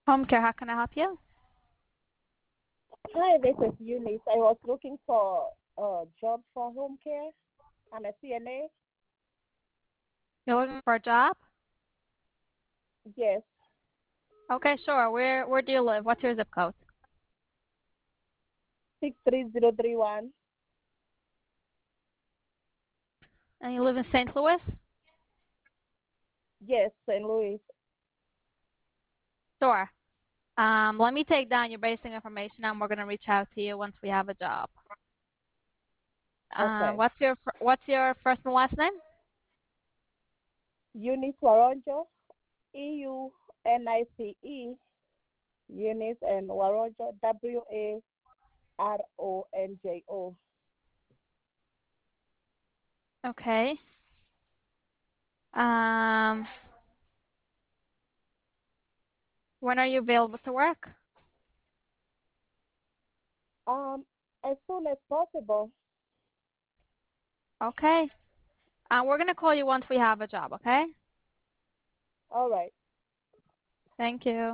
Home care, how can I help you? Hi, this is Eunice. I was looking for a job for home care. I'm a CNA. You're looking for a job? Yes, Okay, sure. Where do you live? What's your zip code? 63031. And you live in St. Louis? Yes, St. Louis. Sure. Let me take down your basic information and we're gonna reach out to you once we have a job. Okay. What's your first and last name? Eunice Waronjo. EUNICE. Eunice and Waronjo. WARONJO. Okay. Um, when are you available to work? As soon as possible. Okay. We're gonna call you once we have a job, okay? All right. Thank you.